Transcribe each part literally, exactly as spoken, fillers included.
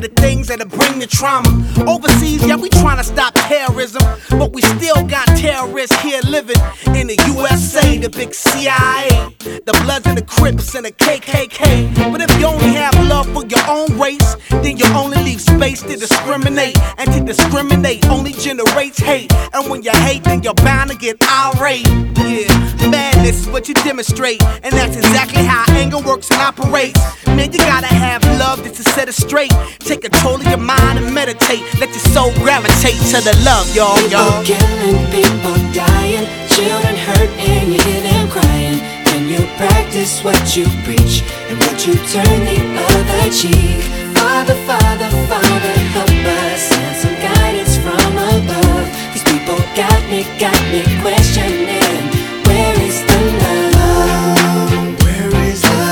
to the things that'll bring the trauma. Overseas, yeah, we tryna stop terrorism, but we still got terrorists here living in the U S A, the big C I A, the Bloods and the Crips and the K K K. But if you only have love for your own race, then you only leave space to discriminate. And to discriminate only generates hate. And when you hate, then you're bound to get irate. Yeah, madness is what you demonstrate, and that's exactly how anger works and operates. Man, you gotta have love just to set it straight. Take control of your mind and meditate. Let your soul gravitate to the love, y'all, y'all. People killing, people dying, children hurt and you hear them crying. When you practice what you preach, and would you turn the other cheek? Father, Father, Father, help us, send some guidance from above. These people got me, got me questioning, where is the love? Where is the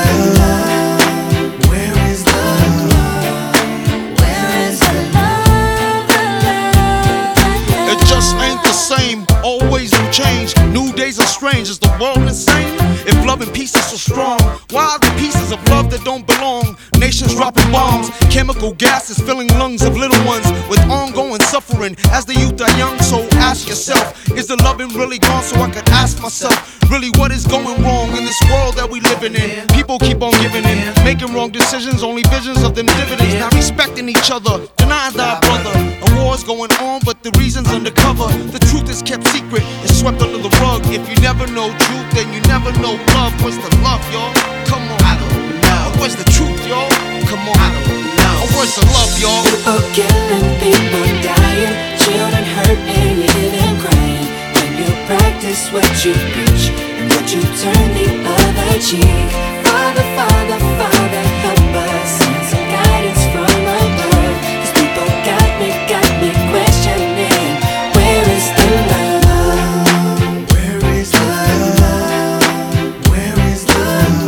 love? Where is the love? Where is the love? The love, the love? It just ain't the same, always new change. New days are strange, is the world insane? If love and peace is so strong, why are the pieces of love that don't belong? Nations dropping bombs, chemical gases filling lungs of little ones with ongoing suffering as the youth are young. So ask yourself, is the loving really gone? So I could ask myself, really what is going wrong in this world that we living in? People keep on giving in, making wrong decisions, only visions of them dividends. Not respecting each other, denying thy brother. A war's going on, but the reason's undercover. The truth is kept secret, it's swept under the rug. If you never know truth, then you never know love. What's the love, y'all? Come on. I don't know. Where's the truth, y'all? Come on. I don't know. Where's the love, y'all? People killing, people dying, children hurt and you hear them crying. When you practice what you preach, and would you turn the other cheek? Father, Father, Father, help us, send some guidance from above. These people got me, got me questioning, where is the love? Where is the love? Where is the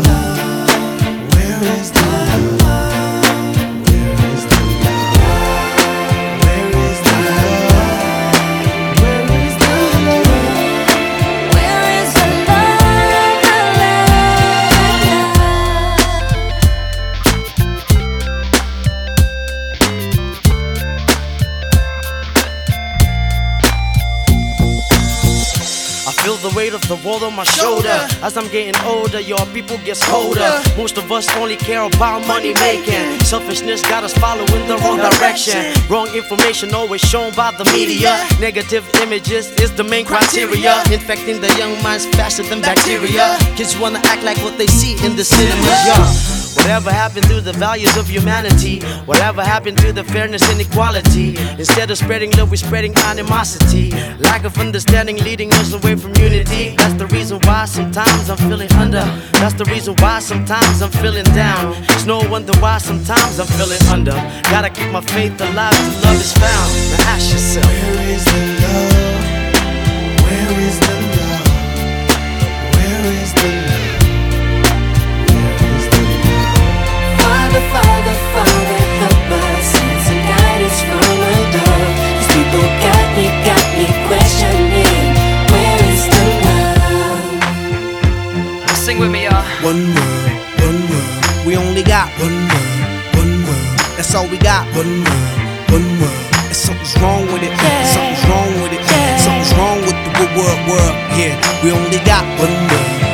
love? Where is the love? Where is the love? Where is the love? Where is the love? Where is the love? I feel the weight of the world on my shoulder. As I'm getting older, your people get colder. Most of us only care about money making. Selfishness got us following the wrong direction. Wrong information always shown by the media. Negative images is the main criteria, infecting the young minds faster than bacteria. Kids wanna act like what they see in the cinema. Yeah. Whatever happened to the values of humanity? Whatever happened to the fairness and equality? Instead of spreading love, we're spreading animosity. Lack of understanding leading us away from unity. That's the reason why sometimes I'm feeling under. That's the reason why sometimes I'm feeling down. It's no wonder why sometimes I'm feeling under. Gotta keep my faith alive till love is found. Now ask yourself, Where is the love? Where is the love? Where is the love? Father, Father, Father, help us, send some guidance from above. These people got me, got me questioning, where is the love? sing with me, y'all. One world, one world. We only got one world, one world. That's all we got. One world, one world. And something's wrong with it. Something's wrong with it. Something's wrong with the world, world. Yeah, we only got one world.